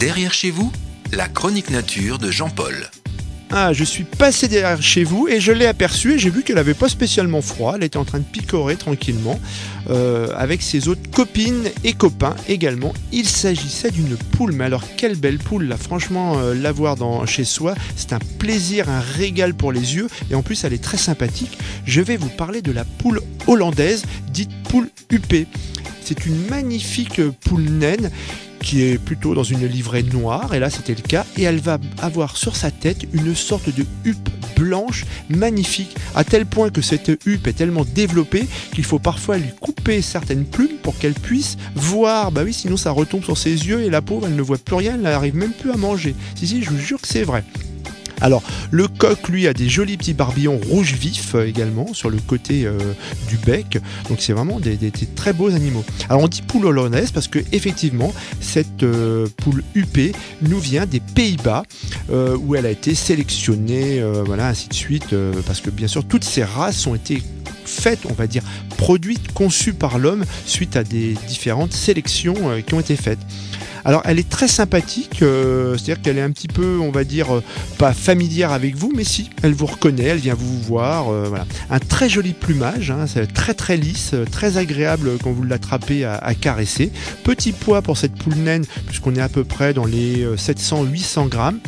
Derrière chez vous, la chronique nature de Jean-Paul. Ah, je suis passé derrière chez vous et je l'ai aperçue et j'ai vu qu'elle n'avait pas spécialement froid. Elle était en train de picorer tranquillement avec ses autres copines et copains également. Il s'agissait d'une poule, mais alors quelle belle poule là, franchement, l'avoir chez soi, c'est un plaisir, un régal pour les yeux et en plus elle est très sympathique. Je vais vous parler de la poule hollandaise, dite poule huppée. C'est une magnifique poule naine qui est plutôt dans une livrée noire, et là c'était le cas, et elle va avoir sur sa tête une sorte de huppe blanche magnifique, à tel point que cette huppe est tellement développée qu'il faut parfois lui couper certaines plumes pour qu'elle puisse voir, bah oui, sinon ça retombe sur ses yeux et la pauvre elle ne voit plus rien, elle n'arrive même plus à manger. Si, je vous jure que c'est vrai. Alors, le coq, lui, a des jolis petits barbillons rouge vif également sur le côté du bec. Donc, c'est vraiment des très beaux animaux. Alors, on dit poule hollandaise parce que effectivement, cette poule huppée nous vient des Pays-Bas où elle a été sélectionnée, voilà, ainsi de suite. Parce que bien sûr, toutes ces races ont été faites, on va dire, produites, conçues par l'homme suite à des différentes sélections qui ont été faites. Alors elle est très sympathique, c'est-à-dire qu'elle est un petit peu, on va dire, pas familière avec vous, mais si, elle vous reconnaît, elle vient vous voir, voilà. Un très joli plumage, hein, c'est très très lisse, très agréable quand vous l'attrapez à caresser. Petit poids pour cette poule naine, puisqu'on est à peu près dans les 700-800 grammes.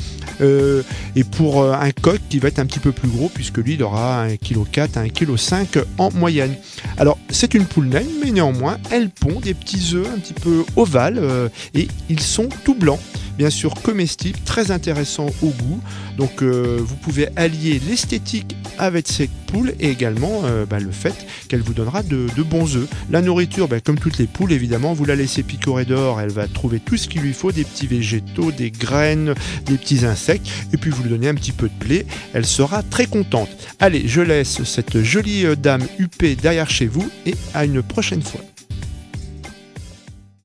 Et pour un coq qui va être un petit peu plus gros, puisque lui il aura 1,4 kg à 1,5 kg en moyenne. Alors c'est une poule naine, mais néanmoins elle pond des petits œufs un petit peu ovales et ils sont tout blancs. Bien sûr comestibles, très intéressants au goût. Donc vous pouvez allier l'esthétique avec cette poule et également le fait qu'elle vous donnera de bons œufs. La nourriture, comme toutes les poules évidemment, vous la laissez picorer dehors, elle va trouver tout ce qu'il lui faut, des petits végétaux, des graines, des petits insectes, et puis vous lui donnez un petit peu de blé, elle sera très contente. Allez, je laisse cette jolie dame huppée derrière chez vous et à une prochaine fois.